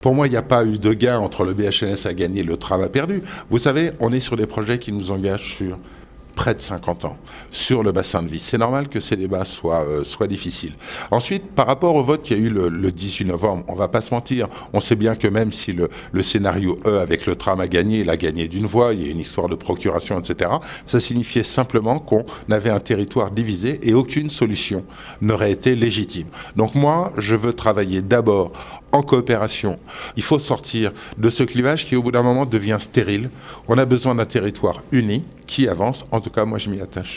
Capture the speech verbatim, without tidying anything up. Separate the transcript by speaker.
Speaker 1: Pour moi, il n'y a pas eu de gain entre le B H N S a gagné et le tram a perdu. Vous savez, on est sur des projets qui nous engagent sur près de cinquante ans, sur le bassin de vie. C'est normal que ces débats soient, euh, soient difficiles. Ensuite, par rapport au vote qu'il y a eu le, le dix-huit novembre, on ne va pas se mentir, on sait bien que même si le, le scénario E avec le tram a gagné, il a gagné d'une voix, il y a une histoire de procuration, et cetera, ça signifiait simplement qu'on avait un territoire divisé et aucune solution n'aurait été légitime. Donc moi, je veux travailler d'abord en coopération. Il faut sortir de ce clivage qui, au bout d'un moment, devient stérile. On a besoin d'un territoire uni qui avance. En tout cas, moi, je m'y attache.